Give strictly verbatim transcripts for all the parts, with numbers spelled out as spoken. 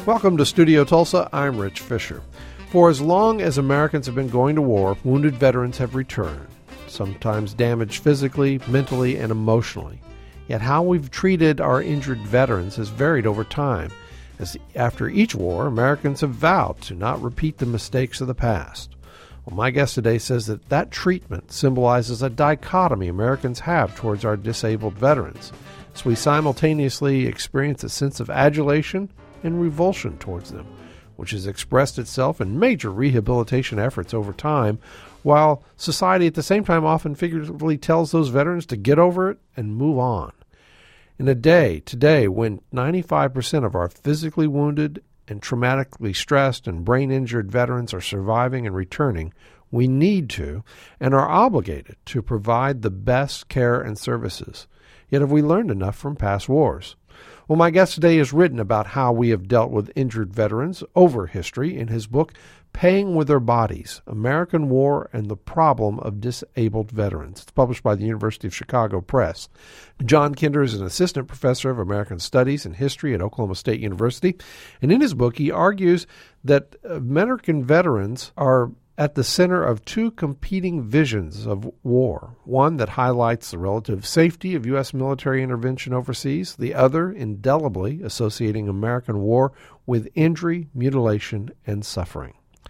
Welcome to Studio Tulsa. I'm Rich Fisher. For as long as Americans have been going to war, wounded veterans have returned, sometimes damaged physically, mentally, and emotionally. Yet how we've treated our injured veterans has varied over time, as after each war, Americans have vowed to not repeat the mistakes of the past. Well, my guest today says that that treatment symbolizes a dichotomy Americans have towards our disabled veterans, as we simultaneously experience a sense of adulation and revulsion towards them, which has expressed itself in major rehabilitation efforts over time, while society at the same time often figuratively tells those veterans to get over it and move on. In a day today when ninety-five percent of our physically wounded and traumatically stressed and brain-injured veterans are surviving and returning, we need to and are obligated to provide the best care and services. Yet have we learned enough from past wars? Well, my guest today has written about how we have dealt with injured veterans over history in his book, Paying with Their Bodies, American War and the Problem of Disabled Veterans. It's published by the University of Chicago Press. John Kinder is an assistant professor of American Studies and History at Oklahoma State University. And in his book, he argues that American veterans are at the center of two competing visions of war, one that highlights the relative safety of U S military intervention overseas, the other indelibly associating American war with injury, mutilation, and suffering.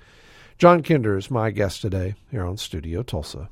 John Kinder is my guest today here on Studio Tulsa.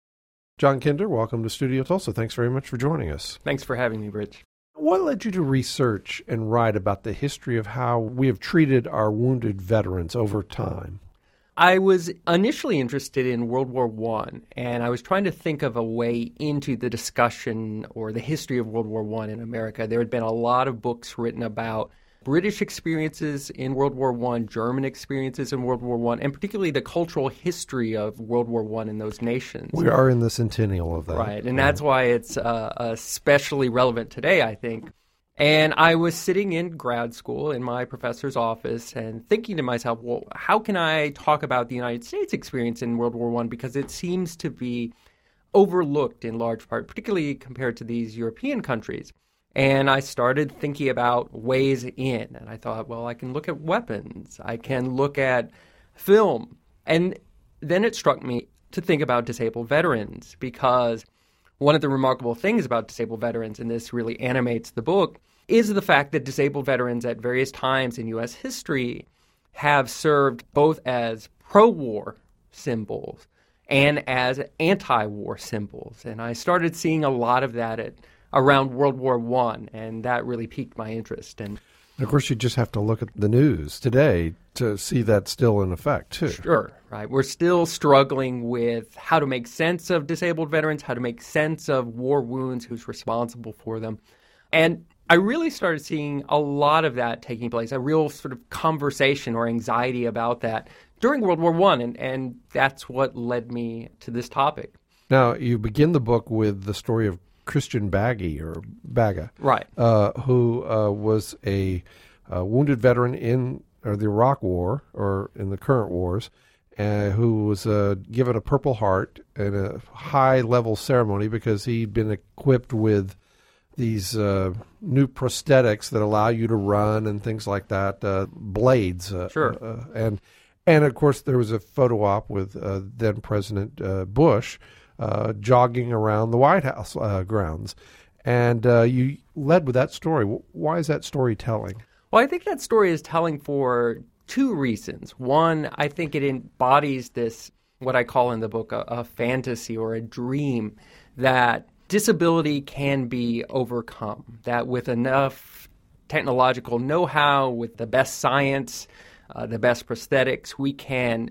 John Kinder, welcome to Studio Tulsa. Thanks very much for joining us. Thanks for having me, Rich. What led you to research and write about the history of how we have treated our wounded veterans over time? I was initially interested in World War One, and I was trying to think of a way into the discussion or the history of World War One in America. There had been a lot of books written about British experiences in World War One, German experiences in World War One, and particularly the cultural history of World War One in those nations. We are in the centennial of that. Right, and that's why it's uh, especially relevant today, I think. And I was sitting in grad school in my professor's office and thinking to myself, well, how can I talk about the United States experience in World War One? Because it seems to be overlooked in large part, particularly compared to these European countries. And I started thinking about ways in. And I thought, well, I can look at weapons. I can look at film. And then it struck me to think about disabled veterans, because one of the remarkable things about disabled veterans, and this really animates the book, is the fact that disabled veterans at various times in U S history have served both as pro-war symbols and as anti-war symbols. And I started seeing a lot of that at around World War One, and that really piqued my interest. And of course, you just have to look at the news today to see that still in effect, too. Sure, right. We're still struggling with how to make sense of disabled veterans, how to make sense of war wounds, who's responsible for them. And I really started seeing a lot of that taking place, a real sort of conversation or anxiety about that during World War One, and, and that's what led me to this topic. Now, you begin the book with the story of Christian Baggy, or Baga, right? Uh, who uh, was a, a wounded veteran in or the Iraq War or in the current wars, uh, who was uh, given a Purple Heart in a high-level ceremony because he'd been equipped with these uh, new prosthetics that allow you to run and things like that, uh, blades. Uh, sure. Uh, and and of course there was a photo op with uh, then President uh, Bush. Uh, jogging around the White House uh, grounds. And uh, you led with that story. Why is that story telling? Well, I think that story is telling for two reasons. One, I think it embodies this, what I call in the book, a, a fantasy or a dream that disability can be overcome, that with enough technological know-how, with the best science, uh, the best prosthetics, we can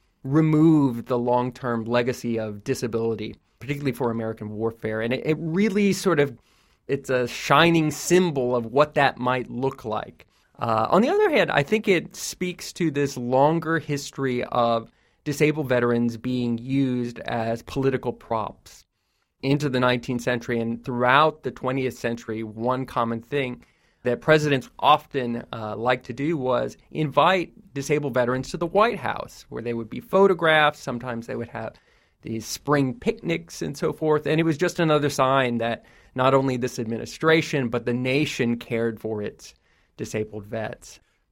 remove the long-term legacy of disability, particularly for American warfare. And it, it really sort of, it's a shining symbol of what that might look like. Uh, on the other hand, I think it speaks to this longer history of disabled veterans being used as political props into the nineteenth century and throughout the twentieth century. One common thing that presidents often uh, like to do was invite disabled veterans to the White House, where they would be photographed. Sometimes they would have these spring picnics and so forth. And it was just another sign that not only this administration, but the nation cared for its disabled vets.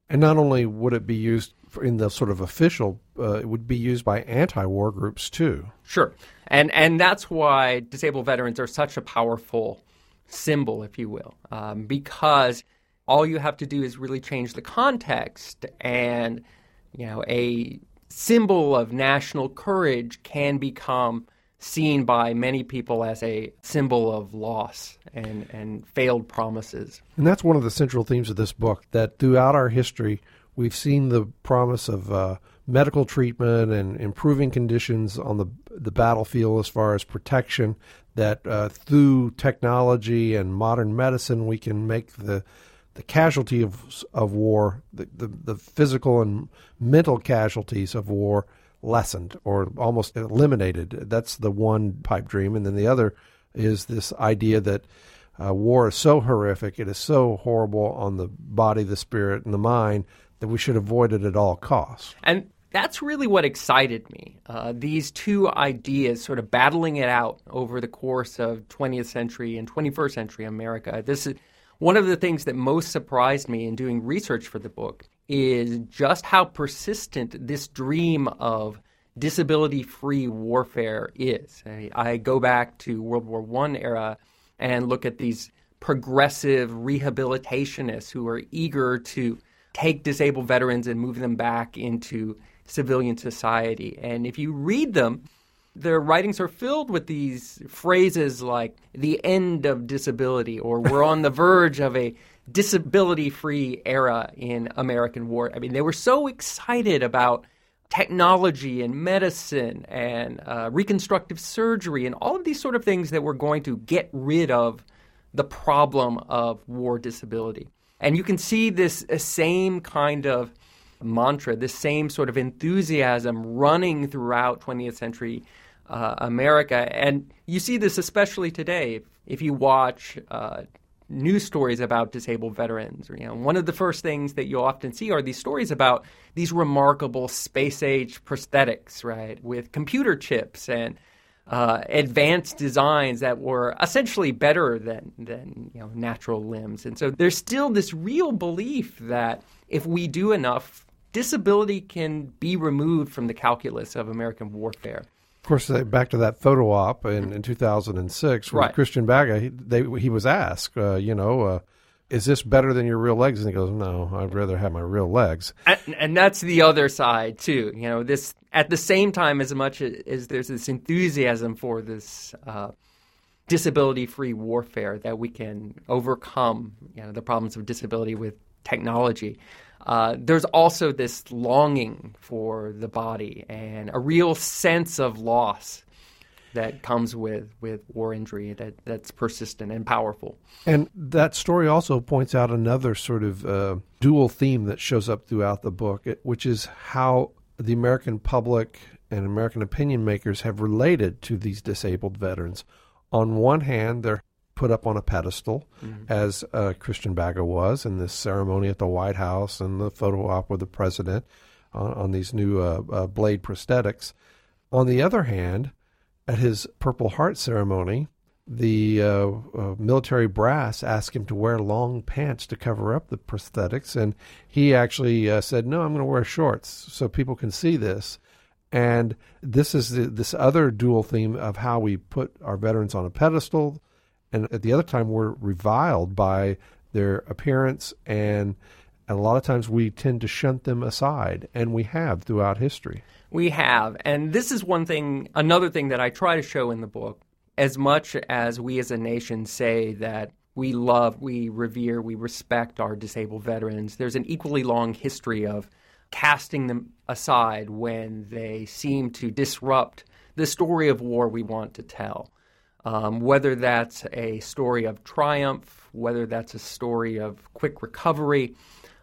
And not only would it be used in the sort of official, uh, it would be used by anti-war groups too. Sure. And and that's why disabled veterans are such a powerful symbol, if you will, um, because all you have to do is really change the context, and you know, a symbol of national courage can become seen by many people as a symbol of loss and, and failed promises. And that's one of the central themes of this book, that throughout our history, we've seen the promise of uh, medical treatment and improving conditions on the the battlefield as far as protection, that uh, through technology and modern medicine, we can make the the casualty of of war, the, the, the physical and mental casualties of war lessened or almost eliminated. That's the one pipe dream. And then the other is this idea that uh, war is so horrific, it is so horrible on the body, the spirit, and the mind that we should avoid it at all costs. And that's really what excited me. Uh, these two ideas sort of battling it out over the course of twentieth century and twenty-first century America. This is one of the things that most surprised me in doing research for the book, is just how persistent this dream of disability-free warfare is. I, I go back to World War One era and look at these progressive rehabilitationists who are eager to take disabled veterans and move them back into civilian society. And if you read them, their writings are filled with these phrases like the end of disability, or we're on the verge of a disability-free era in American war. I mean, they were so excited about technology and medicine and uh, reconstructive surgery and all of these sort of things that were going to get rid of the problem of war disability. And you can see this uh, same kind of mantra, this same sort of enthusiasm running throughout twentieth century uh, America. And you see this especially today if, if you watch uh, news stories about disabled veterans. You know, one of the first things that you'll often see are these stories about these remarkable space-age prosthetics, right, with computer chips and uh, advanced designs that were essentially better than, than you know, natural limbs. And so there's still this real belief that if we do enough, disability can be removed from the calculus of American warfare. Of course, back to that photo op in, in two thousand six, where right. Christian Baga, he, they, he was asked, uh, you know, uh, is this better than your real legs? And he goes, no, I'd rather have my real legs. And, and that's the other side, too. You know, this at the same time, as much as there's this enthusiasm for this uh, disability-free warfare, that we can overcome, you know, the problems of disability with technology. Uh, there's also this longing for the body and a real sense of loss that comes with, with war injury that, that's persistent and powerful. And that story also points out another sort of uh, dual theme that shows up throughout the book, which is how the American public and American opinion makers have related to these disabled veterans. On one hand, they're put up on a pedestal, mm-hmm. as uh, Christian Baga was in this ceremony at the White House and the photo op with the president on, on these new uh, uh, blade prosthetics. On the other hand, at his Purple Heart ceremony, the uh, uh, military brass asked him to wear long pants to cover up the prosthetics, and he actually uh, said, no, I'm going to wear shorts so people can see this. And this is the, this other dual theme of how we put our veterans on a pedestal, and at the other time, we're reviled by their appearance, and a lot of times we tend to shunt them aside, and we have throughout history. We have, and this is one thing, another thing that I try to show in the book. As much as we as a nation say that we love, we revere, we respect our disabled veterans, there's an equally long history of casting them aside when they seem to disrupt the story of war we want to tell. Um, whether that's a story of triumph, whether that's a story of quick recovery,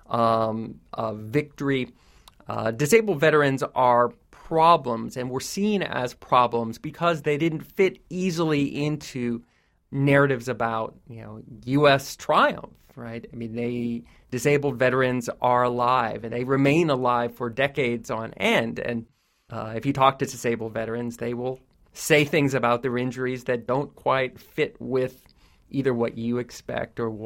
um, of victory. Uh, disabled veterans are problems, and were seen as problems because they didn't fit easily into narratives about, you know, U S triumph, right? I mean, they disabled veterans are alive, and they remain alive for decades on end. And uh, if you talk to disabled veterans, they will say things about their injuries that don't quite fit with either what you expect or what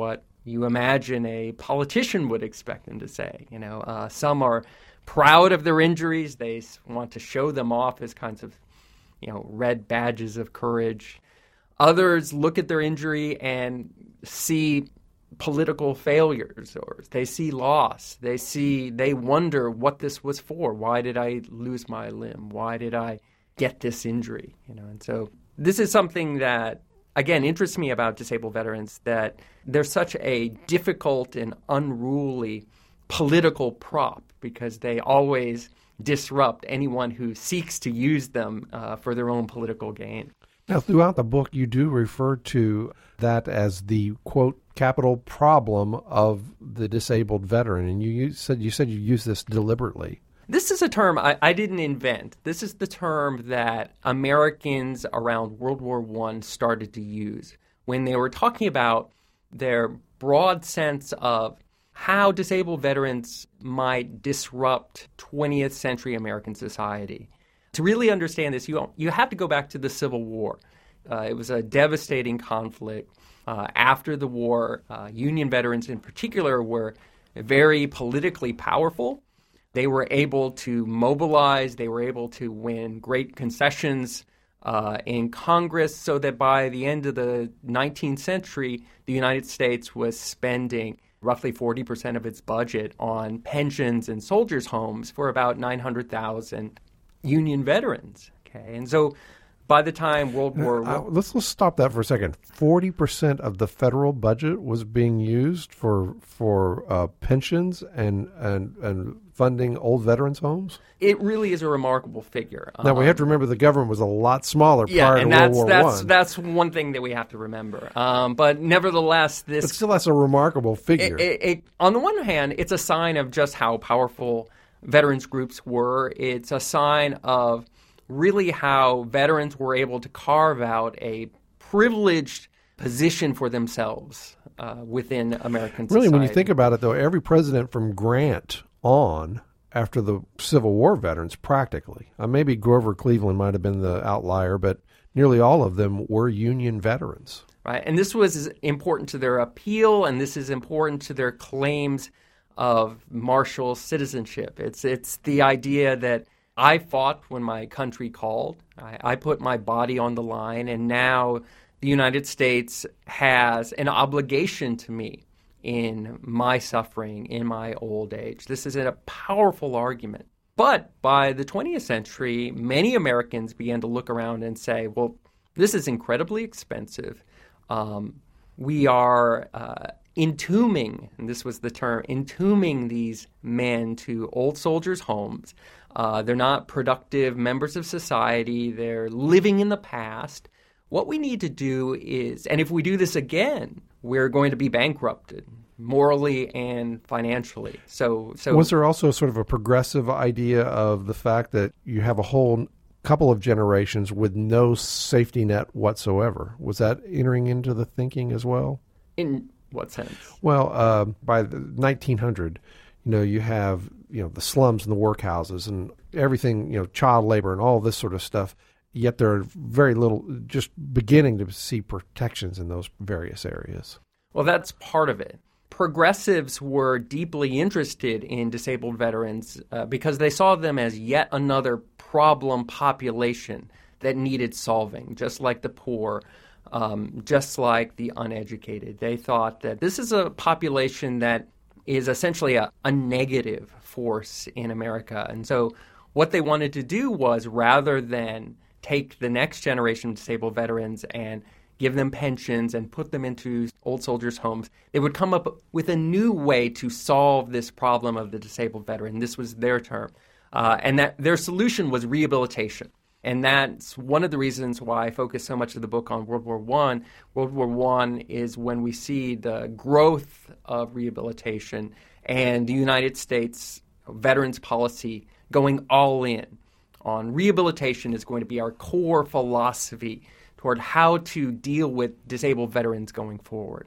you imagine a politician would expect them to say. You know, uh, some are proud of their injuries. They want to show them off as kinds of, you know, red badges of courage. Others look at their injury and see political failures, or they see loss. They see, they wonder what this was for. Why did I lose my limb? Why did I get this injury? You know, and so this is something that, again, interests me about disabled veterans, that they're such a difficult and unruly political prop because they always disrupt anyone who seeks to use them uh, for their own political gain. Now, throughout the book, you do refer to that as the, quote, capital problem of the disabled veteran, and you, you said you said you use this deliberately. This is a term I, I didn't invent. This is the term that Americans around World War One started to use when they were talking about their broad sense of how disabled veterans might disrupt twentieth century American society. To really understand this, you you have to go back to the Civil War. Uh, it was a devastating conflict. Uh, after the war, uh, Union veterans in particular were very politically powerful. They were able to mobilize. They were able to win great concessions uh, in Congress, so that by the end of the nineteenth century, the United States was spending roughly forty percent of its budget on pensions and soldiers' homes for about nine hundred thousand Union veterans. Okay, and so by the time World War uh, let's let's stop that for a second. Forty percent of the federal budget was being used for for uh, pensions and and and funding old veterans' homes. It really is a remarkable figure. Now um, we have to remember the government was a lot smaller yeah, prior and to that's World War that's One. that's one thing that we have to remember. Um, but nevertheless, this but still, that's a remarkable figure. It, it, it, on the one hand, it's a sign of just how powerful veterans groups were. It's a sign of really how veterans were able to carve out a privileged position for themselves uh, within American society. Really, when you think about it, though, every president from Grant on after the Civil War veterans, practically, uh, maybe Grover Cleveland might have been the outlier, but nearly all of them were Union veterans. Right, and this was important to their appeal, and this is important to their claims of martial citizenship. It's it's the idea that I fought when my country called. I, I put my body on the line, and now the United States has an obligation to me in my suffering, in my old age. This is a powerful argument. But by the twentieth century, many Americans began to look around and say, well, this is incredibly expensive. Um, we are uh, entombing, and this was the term, entombing these men to old soldiers' homes. Uh, they're not productive members of society. They're living in the past. What we need to do is, and if we do this again, we're going to be bankrupted morally and financially. So, so was there also sort of a progressive idea of the fact that you have a whole couple of generations with no safety net whatsoever? Was that entering into the thinking as well? In what sense? Well, uh, by the nineteen hundred, you know, you have, you know, the slums and the workhouses and everything, you know, child labor and all this sort of stuff. Yet there are very little, just beginning to see protections in those various areas. Well, that's part of it. Progressives were deeply interested in disabled veterans uh, because they saw them as yet another problem population that needed solving, just like the poor, um, just like the uneducated. They thought that this is a population that is essentially a, a negative force in America. And so what they wanted to do was, rather than take the next generation of disabled veterans and give them pensions and put them into old soldiers' homes, they would come up with a new way to solve this problem of the disabled veteran. This was their term. Uh, and that their solution was rehabilitation. And that's one of the reasons why I focus so much of the book on World War One. World War One is when we see the growth of rehabilitation and the United States veterans policy going all in on rehabilitation is going to be our core philosophy toward how to deal with disabled veterans going forward.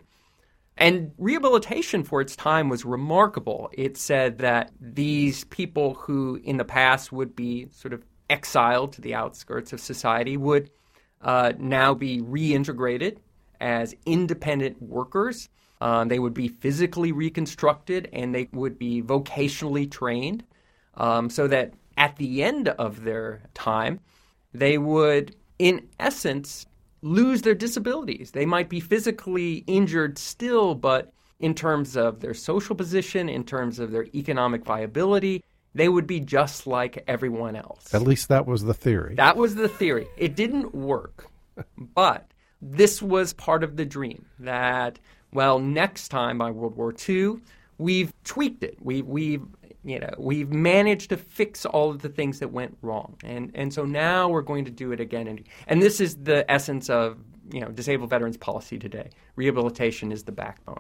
And rehabilitation for its time was remarkable. It said that these people who in the past would be sort of exiled to the outskirts of society would uh, now be reintegrated as independent workers. Um, they would be physically reconstructed, and they would be vocationally trained, um, so that at the end of their time, they would, in essence, lose their disabilities. They might be physically injured still, but in terms of their social position, in terms of their economic viability, they would be just like everyone else. At least that was the theory. That was the theory. It didn't work, but this was part of the dream that, well, next time by World War Two, we've tweaked it. We, we've, you know, we've managed to fix all of the things that went wrong, and and so now we're going to do it again. And and this is the essence of, you know, disabled veterans policy today. Rehabilitation is the backbone.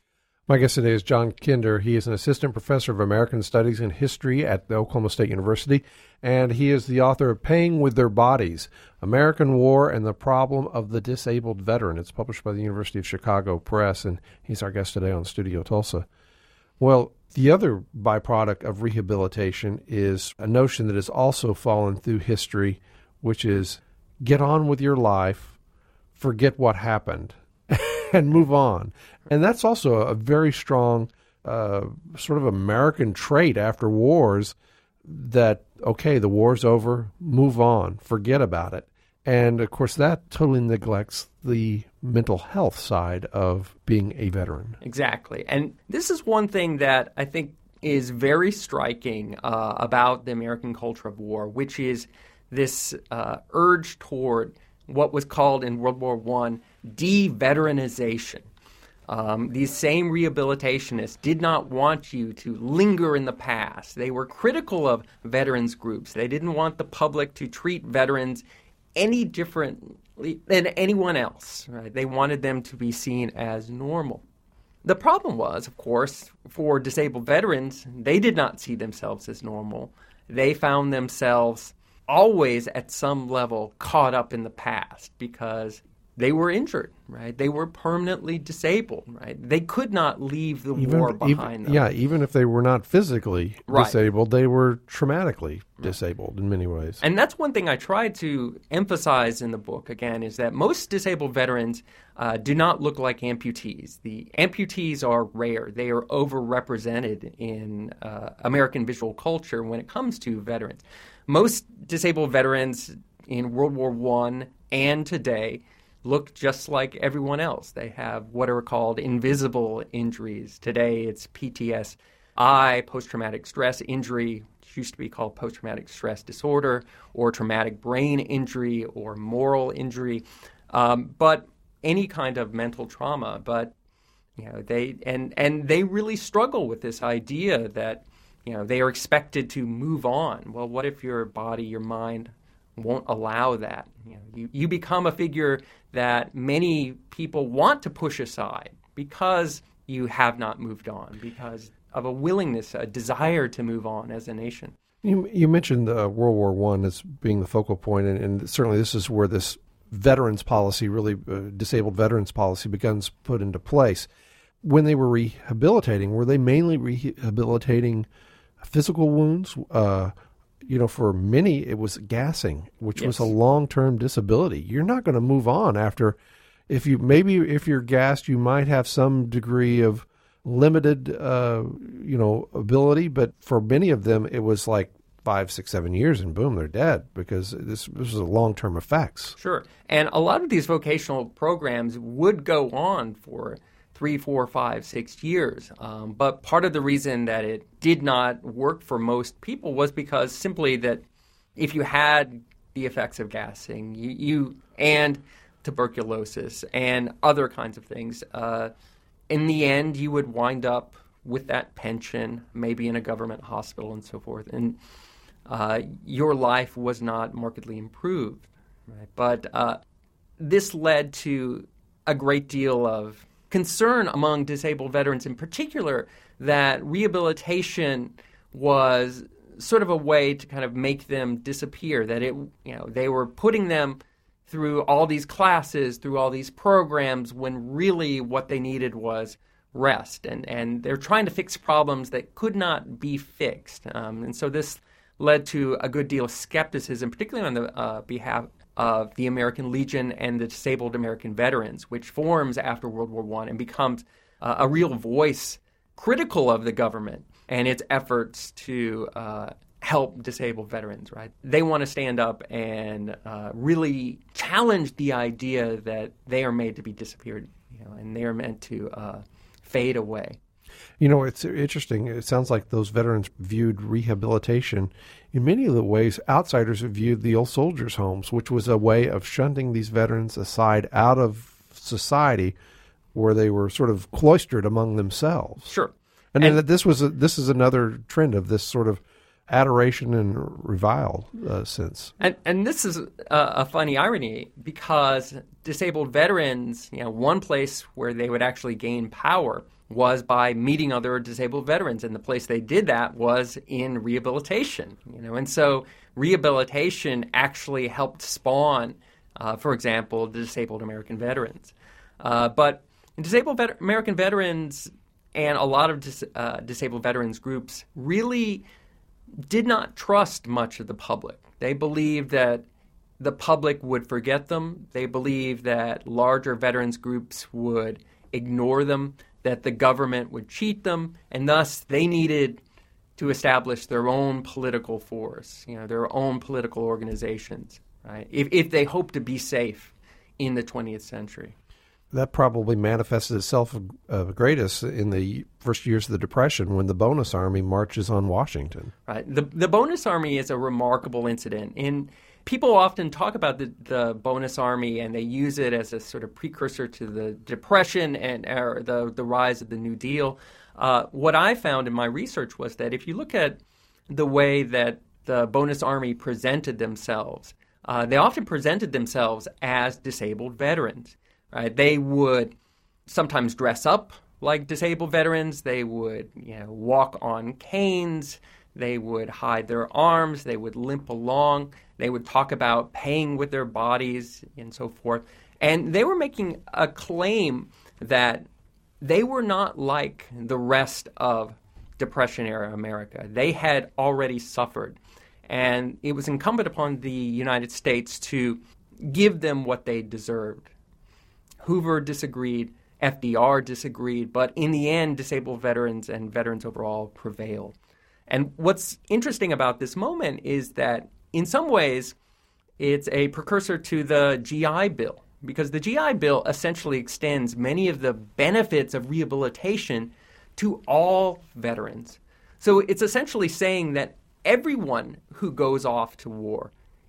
My guest today is John Kinder. He is an assistant professor of American Studies and History at the Oklahoma State University, and he is the author of Paying with Their Bodies, American War and the Problem of the Disabled Veteran. It's published by the University of Chicago Press, and he's our guest today on Studio Tulsa. Well, the other byproduct of rehabilitation is a notion that has also fallen through history, which is get on with your life, forget what happened, and move on. And that's also a very strong uh, sort of American trait after wars that, okay, the war's over, move on, forget about it. And, of course, that totally neglects the mental health side of being a veteran. Exactly. And this is one thing that I think is very striking uh, about the American culture of war, which is this uh, urge toward what was called in World War One de-veteranization. Um, these same rehabilitationists did not want you to linger in the past. They were critical of veterans groups. They didn't want the public to treat veterans any differently than anyone else. Right? They wanted them to be seen as normal. The problem was, of course, for disabled veterans, they did not see themselves as normal. They found themselves always at some level caught up in the past because they were injured, right? They were permanently disabled, right? They could not leave the even, war behind even, them. Yeah, even if they were not physically right. disabled, they were traumatically disabled in many ways. And that's one thing I tried to emphasize in the book, again, is that most disabled veterans uh, do not look like amputees. The amputees are rare. They are overrepresented in uh, American visual culture when it comes to veterans. Most disabled veterans in World War One and today look just like everyone else. They have what are called invisible injuries. Today it's P T S I, post-traumatic stress injury, which used to be called post-traumatic stress disorder, or traumatic brain injury, or moral injury, um, but any kind of mental trauma. But you know, they and and they really struggle with this idea that, you know, they are expected to move on. Well, what if your body, your mind won't allow that? You know, you, you become a figure that many people want to push aside because you have not moved on, because of a willingness, a desire to move on as a nation. You, you mentioned uh, World War One as being the focal point, and, and certainly this is where this veterans policy, really uh, disabled veterans policy, becomes put into place. When they were rehabilitating, were they mainly rehabilitating physical wounds? Uh, you know, for many, it was gassing, which yes. was a long-term disability. You're not going to move on after, if you maybe if you're gassed, you might have some degree of limited, uh, you know, ability. But for many of them, it was like five, six, seven years, and boom, they're dead because this, this was a long-term effects. Sure, and a lot of these vocational programs would go on for three, four, five, six years. Um, but part of the reason that it did not work for most people was because simply that if you had the effects of gassing, you, you and tuberculosis and other kinds of things, uh, in the end, you would wind up with that pension, maybe in a government hospital and so forth. And uh, your life was not markedly improved. Right? But uh, this led to a great deal of concern among disabled veterans in particular that rehabilitation was sort of a way to kind of make them disappear, that it, you know, they were putting them through all these classes, through all these programs, when really what they needed was rest. And, and they're trying to fix problems that could not be fixed. Um, and so this led to a good deal of skepticism, particularly on the uh, behalf of the American Legion and the Disabled American Veterans, which forms after World War One and becomes uh, a real voice critical of the government and its efforts to uh, help disabled veterans, right? They want to stand up and uh, really challenge the idea that they are made to be disappeared, you know, and they are meant to uh, fade away. You know, it's interesting. It sounds like those veterans viewed rehabilitation in many of the ways outsiders have viewed the old soldiers' homes, which was a way of shunting these veterans aside out of society where they were sort of cloistered among themselves. Sure. And, and then this was a, this is another trend of this sort of adoration and revile uh, sense. And and this is a, a funny irony because disabled veterans, you know, one place where they would actually gain power was by meeting other disabled veterans, and the place they did that was in rehabilitation. You know, and so rehabilitation actually helped spawn, uh, for example, the disabled American veterans. Uh, but disabled vet- American veterans and a lot of dis- uh, disabled veterans groups really did not trust much of the public. They believed that the public would forget them. They believed that larger veterans groups would ignore them, that the government would cheat them, and thus they needed to establish their own political force, you know, their own political organizations, right? If, if they hoped to be safe in the twentieth century. That probably manifested itself uh, greatest in the first years of the Depression when the Bonus Army marches on Washington. Right. The the Bonus Army is a remarkable incident. In people often talk about the, the Bonus Army and they use it as a sort of precursor to the Depression and or the the rise of the New Deal. Uh, what I found in my research was that if you look at the way that the Bonus Army presented themselves, uh, they often presented themselves as disabled veterans. Right? They would sometimes dress up like disabled veterans. They would, you know, walk on canes. They would hide their arms. They would limp along. They would talk about paying with their bodies and so forth. And they were making a claim that they were not like the rest of Depression-era America. They had already suffered. And it was incumbent upon the United States to give them what they deserved. Hoover disagreed, F D R disagreed, but in the end, disabled veterans and veterans overall prevailed. And what's interesting about this moment is that in some ways, it's a precursor to the G I Bill, because the G I Bill essentially extends many of the benefits of rehabilitation to all veterans. So it's essentially saying that everyone who goes off to war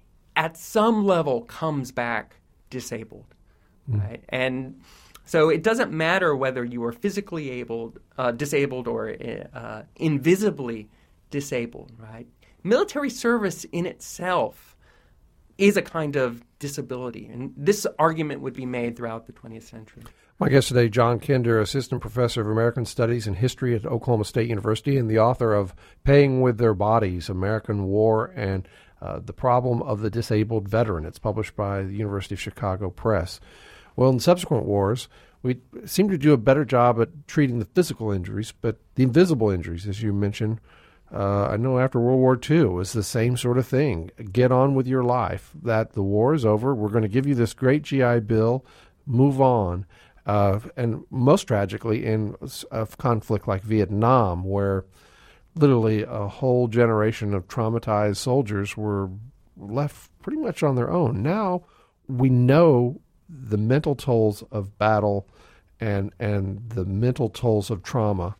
at some level comes back disabled. Right? And so it doesn't matter whether you are physically able, uh, disabled or uh, invisibly disabled, right? Military service in itself is a kind of disability, and this argument would be made throughout the twentieth century. My guest today, John Kinder, Assistant Professor of American Studies and History at Oklahoma State University and the author of Paying with Their Bodies, American War and uh, the Problem of the Disabled Veteran. It's published by the University of Chicago Press. Well, in subsequent wars, we seem to do a better job at treating the physical injuries, but the invisible injuries, as you mentioned, uh, I know after World War Two, was the same sort of thing. Get on with your life. That the war is over. We're going to give you this great G I Bill. Move on. Uh, and most tragically, in a conflict like Vietnam, where literally a whole generation of traumatized soldiers were left pretty much on their own. Now we know the mental tolls of battle and and the mental tolls of trauma.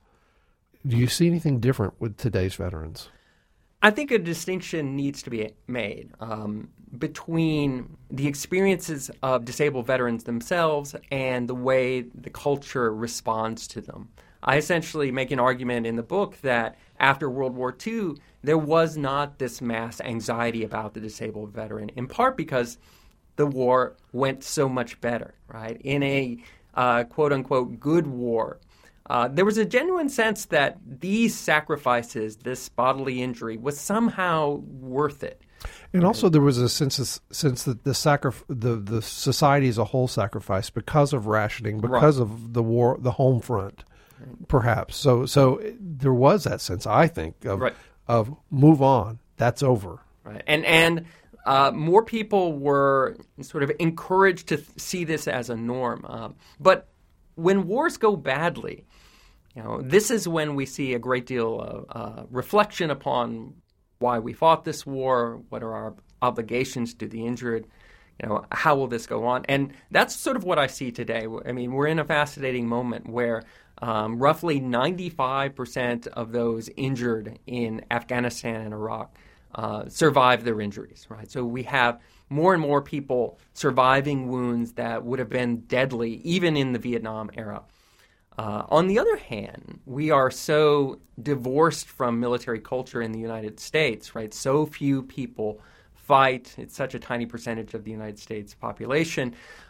Do you see anything different with today's veterans? I think a distinction needs to be made um, between the experiences of disabled veterans themselves and the way the culture responds to them. I essentially make an argument in the book that after World War Two, there was not this mass anxiety about the disabled veteran, in part because the war went so much better, right? In a uh, quote-unquote good war, uh, there was a genuine sense that these sacrifices, this bodily injury, was somehow worth it. And right. Also there was a sense of, sense that the, sacrif- the the society as a whole sacrificed because of rationing, because right. of the war, the home front, right. perhaps. So so there was that sense, I think, of right. of move on, that's over. Right, and and. Uh, more people were sort of encouraged to th- see this as a norm. Um, but when wars go badly, you know, this is when we see a great deal of uh, reflection upon why we fought this war, what are our obligations to the injured, you know, how will this go on? And that's sort of what I see today. I mean, we're in a fascinating moment where um, roughly ninety-five percent of those injured in Afghanistan and Iraq uh, survive their injuries, right? So we have more and more people surviving wounds that would have been deadly even in the Vietnam era. Uh, on the other hand, we are so divorced from military culture in the United States, right? So few people fight. It's such a tiny percentage of the United States population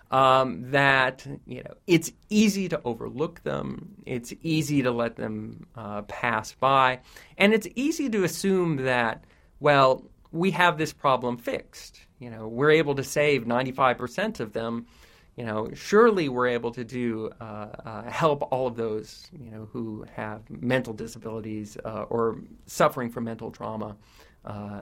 um, that, you know, it's easy to overlook them. It's easy to let them uh, pass by. And it's easy to assume that, well, we have this problem fixed. You know, we're able to save ninety-five percent of them. You know, surely we're able to do uh, uh, help all of those, you know, who have mental disabilities uh, or suffering from mental trauma. Uh,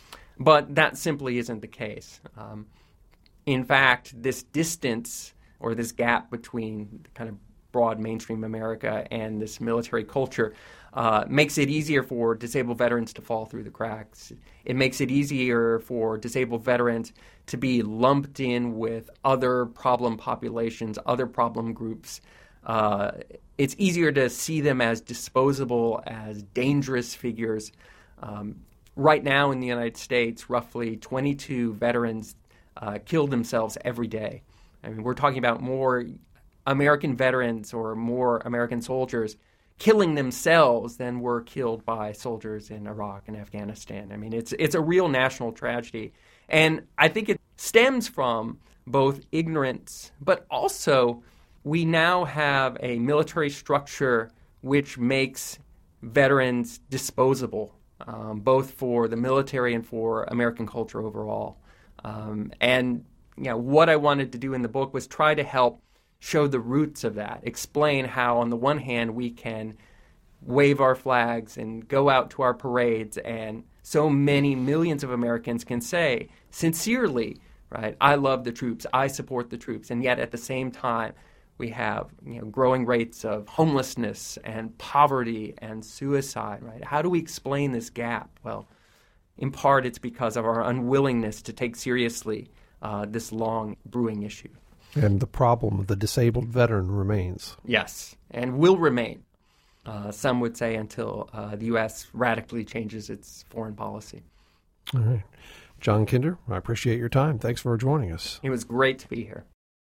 but that simply isn't the case. Um, in fact, this distance or this gap between the kind of broad mainstream America and this military culture uh, makes it easier for disabled veterans to fall through the cracks. It makes it easier for disabled veterans to be lumped in with other problem populations, other problem groups. Uh, it's easier to see them as disposable, as dangerous figures. Um, right now in the United States, roughly twenty-two veterans uh, kill themselves every day. I mean, we're talking about more American veterans or more American soldiers killing themselves than were killed by soldiers in Iraq and Afghanistan. I mean, it's it's a real national tragedy. And I think it stems from both ignorance, but also we now have a military structure which makes veterans disposable, um, both for the military and for American culture overall. Um, and you know, what I wanted to do in the book was try to help show the roots of that, explain how on the one hand we can wave our flags and go out to our parades and so many millions of Americans can say sincerely, right, I love the troops, I support the troops, and yet at the same time we have, you know, growing rates of homelessness and poverty and suicide, right? How do we explain this gap? Well, in part it's because of our unwillingness to take seriously uh, this long brewing issue. And the problem of the disabled veteran remains. Yes, and will remain. Uh, some would say until uh, the U S radically changes its foreign policy. All right. John Kinder, I appreciate your time. Thanks for joining us. It was great to be here.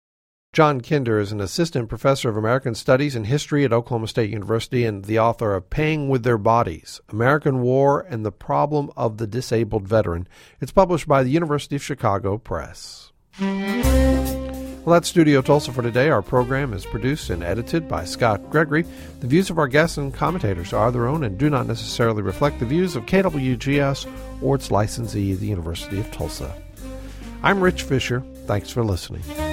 John Kinder is an assistant professor of American Studies and History at Oklahoma State University and the author of Paying with Their Bodies, American War and the Problem of the Disabled Veteran. It's published by the University of Chicago Press. Well, that's Studio Tulsa for today. Our program is produced and edited by Scott Gregory. The views of our guests and commentators are their own and do not necessarily reflect the views of K W G S or its licensee, the University of Tulsa. I'm Rich Fisher. Thanks for listening.